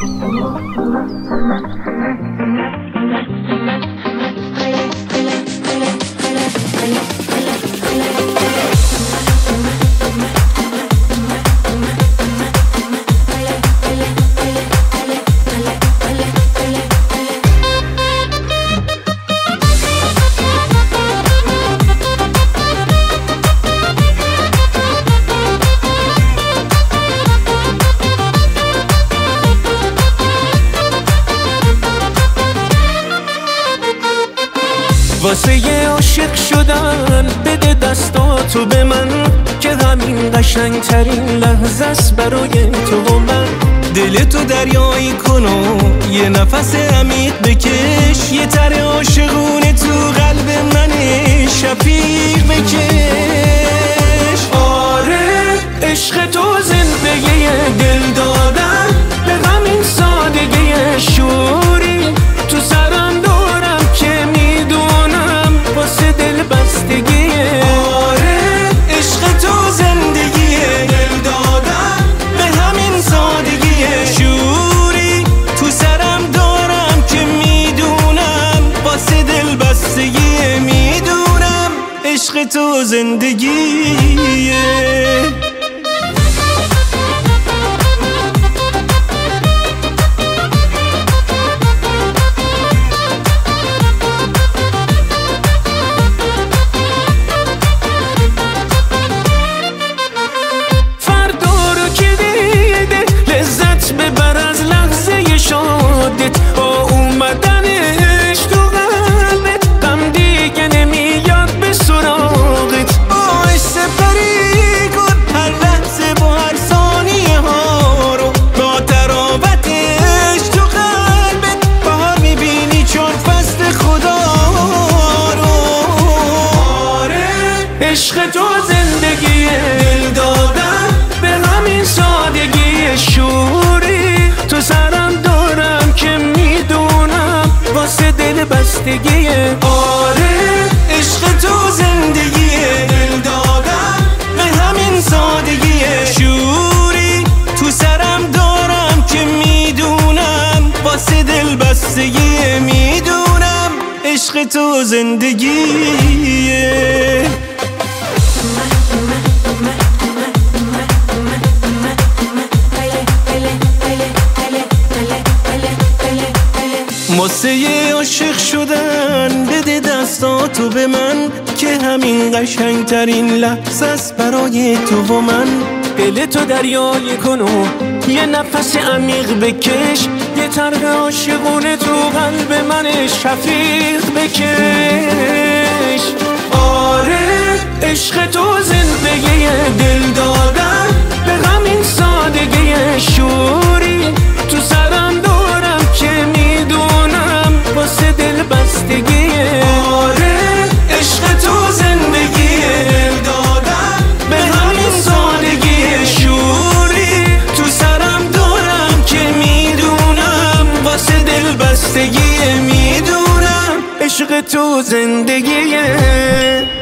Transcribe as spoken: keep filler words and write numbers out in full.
واسه یه عاشق شدن بده دستاتو به من، که همین قشنگ ترین لحظه است برای تو و من. دلتو دریایی کن و یه نفس عمیق بکش، یه تر عاشقونه تو قلب من شفیق بکش. آره عشق تو زندگی دل دادن، به همین سادگی شوری تو سرم دارم که میدونم واسه دل بستگی. آره عشق تو زندگی دل دادن، به همین سادگی شوری تو سرم دارم که میدونم واسه دل بستگی. میدونم عشق تو زندگیه. ببر از لحظه شادت، با اومدنش تو قلبت غم دیگه نمیاد به سراغت. باش سپری کن هر لحظه با هر ثانیه ها رو، با تراوتش تو قلبت بهار میبینی چون فصل خدا رو. آره عشق تو زندگی دل دادن، به همین سادگی شوری تو سرم دارم که میدونم واسه دل بستگی. آره عشق تو زندگی دل دادن، به همین سادگی شوری تو سرم دارم که میدونم واسه دل بستگی. میدونم عشق تو زندگیه. واسه یه عاشق شدن بده دستاتو به من، که همین قشنگ ترین لحظه است برای تو و من. دلتو دریایی کن و یه نفس عمیق بکش، یه طرح عاشقونه تو قلب من شفیق بکش. آره عشق تو زندگی دل دادن، به همین سادگی شوری تو سرم دارم که میدونم واسه دل بستگی. آره عشق تو زندگی دل دادن، به همین سادگی شوری تو سرم دارم که میدونم واسه دل بستگی. میدونم عشق تو زندگیه.